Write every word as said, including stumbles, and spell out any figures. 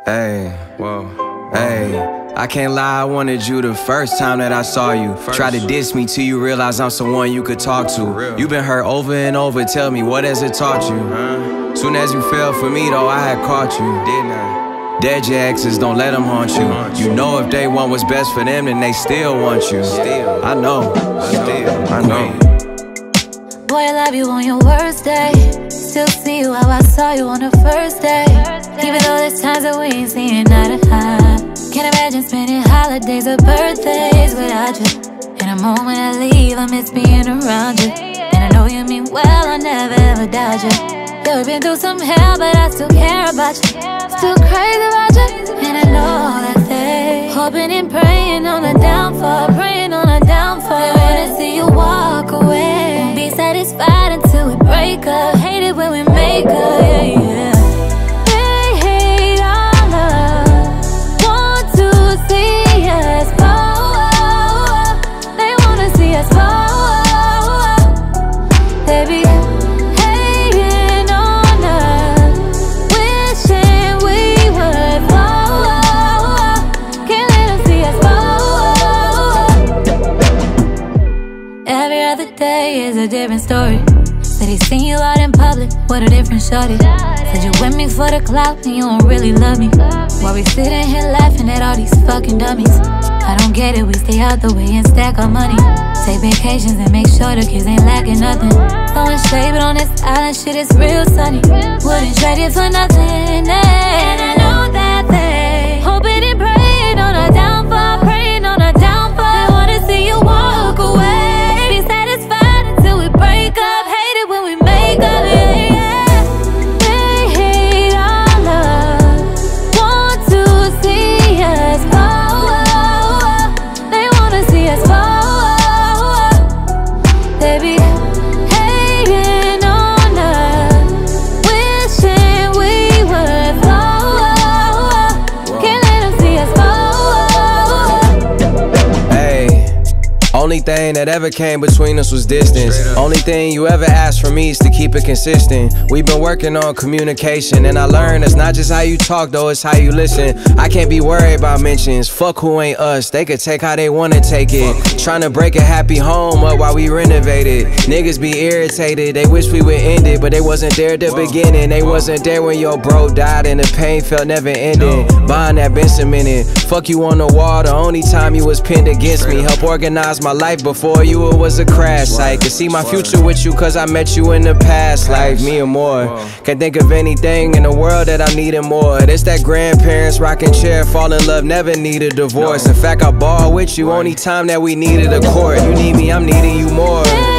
Hey, whoa, hey. I can't lie, I wanted you the first time that I saw you. Try to diss me till you realize I'm someone you could talk to. You been hurt over and over, tell me, what has it taught you? Huh? Soon as you fell for me though, I had caught you, didn't I? Dead your exes, don't let them haunt you. You know if they want what's best for them, then they still want you. I know, still, I know. Boy, I love you on your worst day. Still see you how I saw you on the first day. Even though there's times that we ain't seeing eye to eye. Can't imagine spending holidays or birthdays without you. In a moment I leave, I miss being around you. And I know you mean well, I never ever doubt you. Yeah, we've been through some hell, but I still care about you. Still crazy about you. And I know that they hoping and praying on the downfall, praying on the downfall. They wanna see you walk away. Won't be satisfied until we break up. Hate it when we make up, yeah, yeah. They hate our love, want to see us fall. They wanna see us fall. They be hating on us, wishing we would fall. Can't let them see us fall. Every other day is a different story. Said he seen you out in public with a different shorty. Said you with me for the clout and you don't really love me. While we sitting here laughing at all these fucking dummies. I don't get it, we stay out the way and stack our money. Take vacations and make sure the kids ain't lacking nothing. Throwing shade, but on this island shit is real sunny. Wouldn't trade it for nothing, and I know that they hoping and praying on a downfall, praying on a downfall. They wanna see you walk away, be satisfied until we break up. Hate it when we make up, yeah, yeah. They hate our love, want to see us fall. They wanna see us fall. They be hating on us, wishing we would fall. Can't let them see us fall. Hey, only thing that ever came between us was distance. Only thing you ever asked from me is to keep it consistent. We've been working on communication, and I learned it's not just how you talk though, it's how you listen. I can't be worried about mentions, fuck who ain't us. They could take how they wanna take it. Trying to break a happy home up while we renovated. Niggas be irritated, they wish we would end it, but they wasn't there at the beginning. They wasn't there when your bro died and the pain felt never ending. Bond that been cemented, fuck you on the wall the only time you was pinned against me. Help organize my life before you, it was a crash site. Could see my future with you cause I met you in the past life, me and more. Can't think of anything in the world that I needed more. It's that grandparents rocking chair, fall in love, never need a divorce. In fact, I ball with you only time that we needed a court. You need me, I'm needing you more.